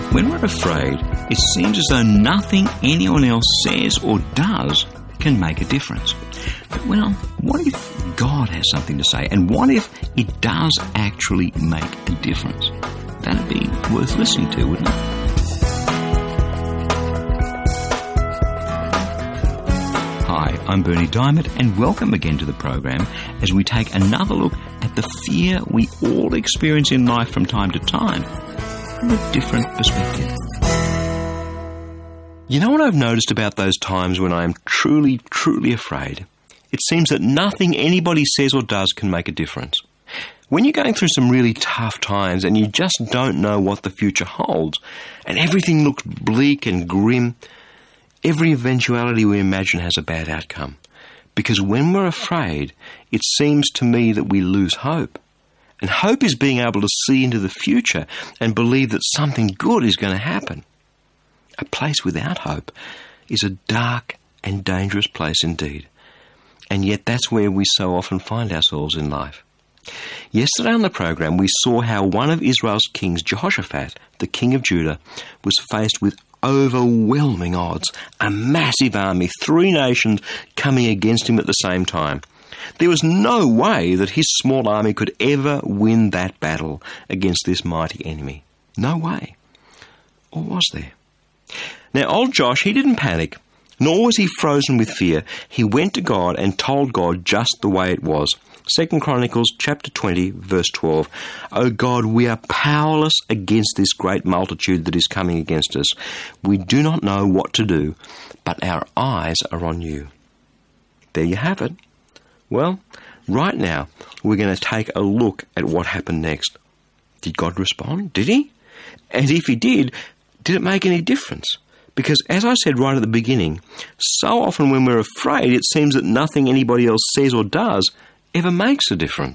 When we're afraid, it seems as though nothing anyone else says or does can make a difference. But, well, what if God has something to say? And what if it does actually make a difference? That'd be worth listening to, wouldn't it? Hi, I'm Bernie Diamond, and welcome again to the program as we take another look at the fear we all experience in life from time to time from a different perspective. You know what I've noticed about those times when I am truly, truly afraid? It seems that nothing anybody says or does can make a difference. When you're going through some really tough times and you just don't know what the future holds, and everything looks bleak and grim, every eventuality we imagine has a bad outcome. Because when we're afraid, it seems to me that we lose hope. And hope is being able to see into the future and believe that something good is going to happen. A place without hope is a dark and dangerous place indeed. And yet that's where we so often find ourselves in life. Yesterday on the program, we saw how one of Israel's kings, Jehoshaphat, the king of Judah, was faced with overwhelming odds, a massive army, 3 nations coming against him at the same time. There was no way that his small army could ever win that battle against this mighty enemy. No way. Or was there? Now, old Josh, he didn't panic, nor was he frozen with fear. He went to God and told God just the way it was. 2 Chronicles chapter 20, verse 12. "O God, we are powerless against this great multitude that is coming against us. We do not know what to do, but our eyes are on you." There you have it. Well, right now, we're going to take a look at what happened next. Did God respond? Did he? And if he did it make any difference? Because as I said right at the beginning, so often when we're afraid, it seems that nothing anybody else says or does ever makes a difference.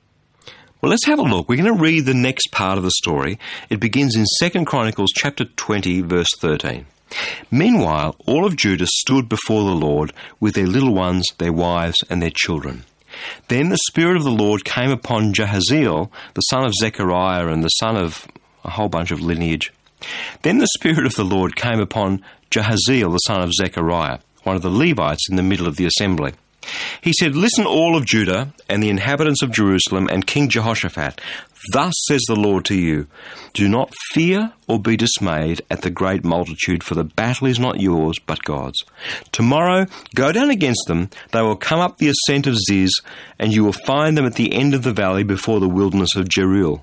Well, let's have a look. We're going to read the next part of the story. It begins in 2 Chronicles chapter 20, verse 13. "Meanwhile, all of Judah stood before the Lord with their little ones, their wives, and their children. Then the Spirit of the Lord came upon Jahaziel, the son of Zechariah and the son of a whole bunch of lineage. Then the Spirit of the Lord came upon Jahaziel, the son of Zechariah, one of the Levites in the middle of the assembly. He said, 'Listen, all of Judah and the inhabitants of Jerusalem and King Jehoshaphat, thus says the Lord to you, do not fear or be dismayed at the great multitude, for the battle is not yours, but God's. Tomorrow go down against them, they will come up the ascent of Ziz, and you will find them at the end of the valley before the wilderness of Jeruel.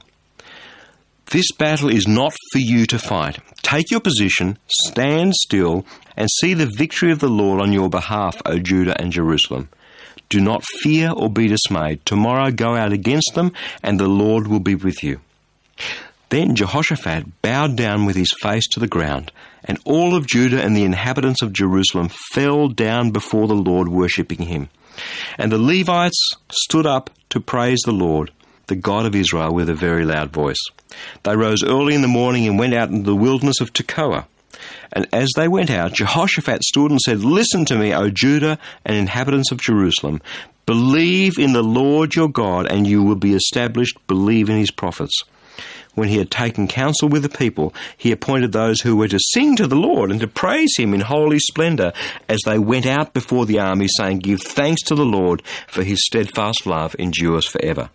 This battle is not for you to fight. Take your position, stand still, and see the victory of the Lord on your behalf, O Judah and Jerusalem. Do not fear or be dismayed. Tomorrow go out against them, and the Lord will be with you.' Then Jehoshaphat bowed down with his face to the ground, and all of Judah and the inhabitants of Jerusalem fell down before the Lord, worshipping him. And the Levites stood up to praise the Lord, the God of Israel, with a very loud voice. They rose early in the morning and went out into the wilderness of Tekoa. And as they went out, Jehoshaphat stood and said, 'Listen to me, O Judah and inhabitants of Jerusalem. Believe in the Lord your God, and you will be established. Believe in his prophets.' When he had taken counsel with the people, he appointed those who were to sing to the Lord and to praise him in holy splendor as they went out before the army, saying, 'Give thanks to the Lord, for his steadfast love endures forever.'"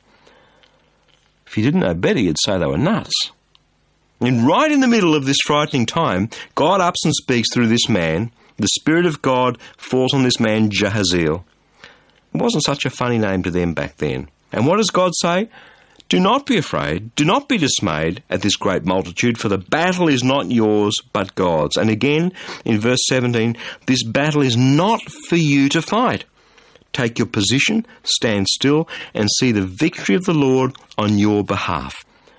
If you didn't know better, you'd say they were nuts. And right in the middle of this frightening time, God ups and speaks through this man. The Spirit of God falls on this man, Jahaziel. It wasn't such a funny name to them back then. And what does God say? "Do not be afraid, do not be dismayed at this great multitude, for the battle is not yours, but God's." And again, in verse 17, "This battle is not for you to fight. Take your position, stand still, and see the victory of the Lord on your behalf.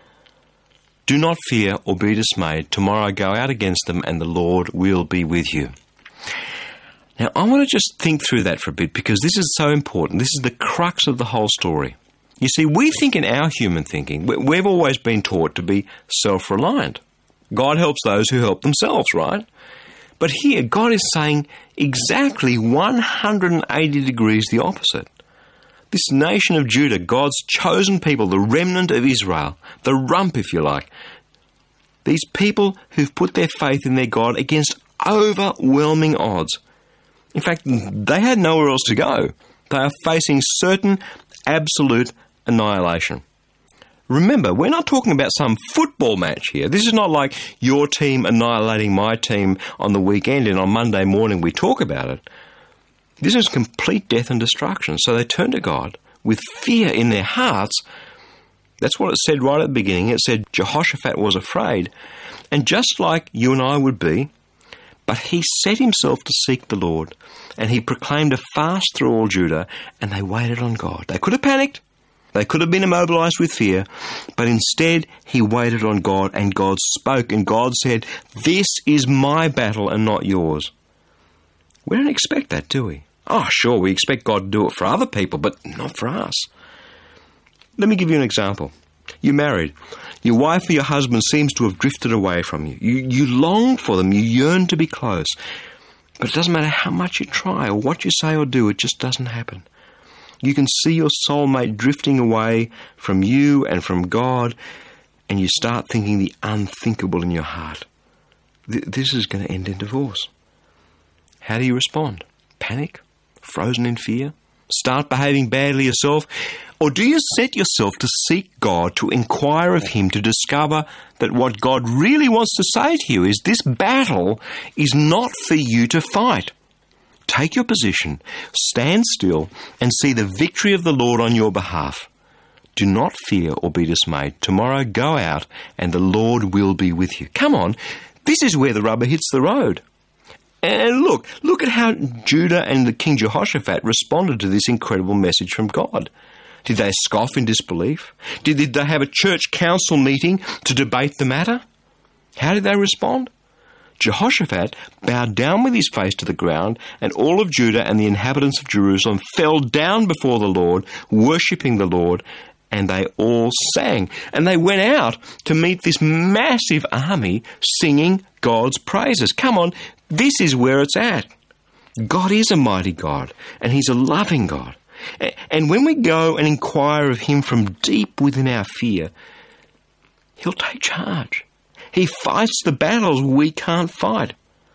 Do not fear or be dismayed. Tomorrow go out against them, and the Lord will be with you." Now, I want to just think through that for a bit, because this is so important. This is the crux of the whole story. You see, we think in our human thinking, we've always been taught to be self-reliant. God helps those who help themselves, right? But here, God is saying exactly 180 degrees the opposite. This nation of Judah, God's chosen people, the remnant of Israel, the rump, if you like, These people who've put their faith in their God against overwhelming odds. In fact, they had nowhere else to go. They are facing certain, absolute annihilation. Remember, we're not talking about some football match here. This is not like your team annihilating my team on the weekend and on Monday morning we talk about it. This is complete death and destruction. So they turn to God with fear in their hearts. That's what it said right at the beginning. It said Jehoshaphat was afraid. And just like you and I would be, but he set himself to seek the Lord, and he proclaimed a fast through all Judah, and they waited on God. They could have panicked. They could have been immobilized with fear, but instead he waited on God, and God spoke, and God said, "This is my battle and not yours." We don't expect that, do we? Oh, sure, we expect God to do it for other people, but not for us. Let me give you an example. You're married. Your wife or your husband seems to have drifted away from you. You long for them. You yearn to be close. But it doesn't matter how much you try or what you say or do, it just doesn't happen. You can see your soulmate drifting away from you and from God, and you start thinking the unthinkable in your heart. This is going to end in divorce. How do you respond? Panic? Frozen in fear? Start behaving badly yourself? Or do you set yourself to seek God, to inquire of him, to discover that what God really wants to say to you is this battle is not for you to fight? Take your position, stand still, and see the victory of the Lord on your behalf. Do not fear or be dismayed. Tomorrow go out and the Lord will be with you. Come on, this is where the rubber hits the road. And look at how Judah and the King Jehoshaphat responded to this incredible message from God. Did they scoff in disbelief? Did they have a church council meeting to debate the matter? How did they respond? Jehoshaphat bowed down with his face to the ground, and all of Judah and the inhabitants of Jerusalem fell down before the Lord, worshipping the Lord, and they all sang. And they went out to meet this massive army singing God's praises. Come on, this is where it's at. God is a mighty God, and he's a loving God. And when we go and inquire of him from deep within our fear, he'll take charge. He fights the battles we can't fight.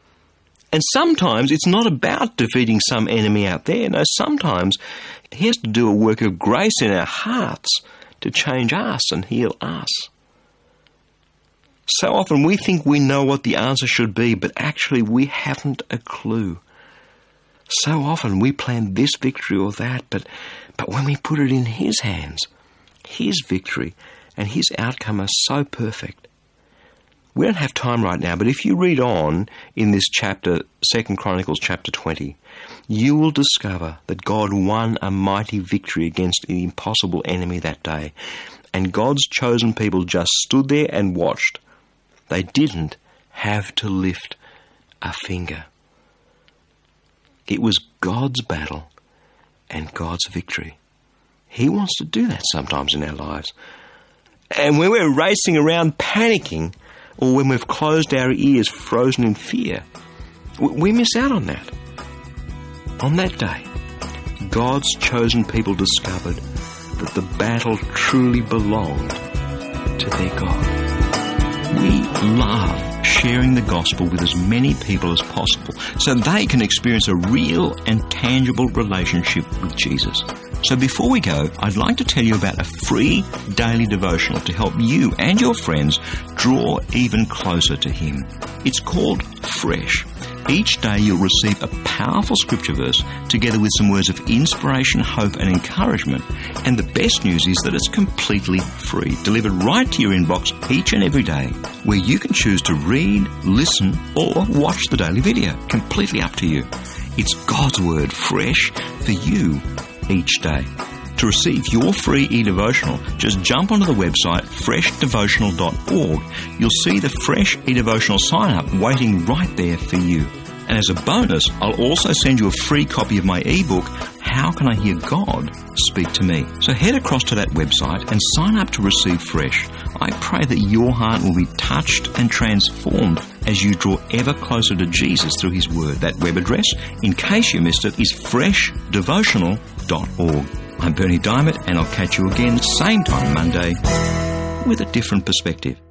And sometimes it's not about defeating some enemy out there. No, sometimes he has to do a work of grace in our hearts to change us and heal us. So often we think we know what the answer should be, but actually we haven't a clue. So often we plan this victory or that, but when we put it in his hands, his victory and his outcome are so perfect. We don't have time right now, but if you read on in this chapter, 2 Chronicles chapter 20, you will discover that God won a mighty victory against the impossible enemy that day. And God's chosen people just stood there and watched. They didn't have to lift a finger. It was God's battle and God's victory. He wants to do that sometimes in our lives. And when we're racing around panicking, or when we've closed our ears, frozen in fear, we miss out on that. On that day, God's chosen people discovered that the battle truly belonged to their God. We love sharing the gospel with as many people as possible so they can experience a real and tangible relationship with Jesus. So before we go, I'd like to tell you about a free daily devotional to help you and your friends draw even closer to him. It's called Fresh. Each day you'll receive a powerful scripture verse together with some words of inspiration, hope and encouragement. And the best news is that it's completely free, delivered right to your inbox each and every day, where you can choose to read, listen or watch the daily video. Completely up to you. It's God's Word fresh for you each day. To receive your free e-devotional, just jump onto the website freshdevotional.org. You'll see the Fresh e-devotional sign-up waiting right there for you. And as a bonus, I'll also send you a free copy of my ebook, How Can I Hear God Speak to Me? So head across to that website and sign up to receive Fresh. I pray that your heart will be touched and transformed as you draw ever closer to Jesus through his word. That web address, in case you missed it, is freshdevotional.org. I'm Bernie Diamond, and I'll catch you again same time Monday with a different perspective.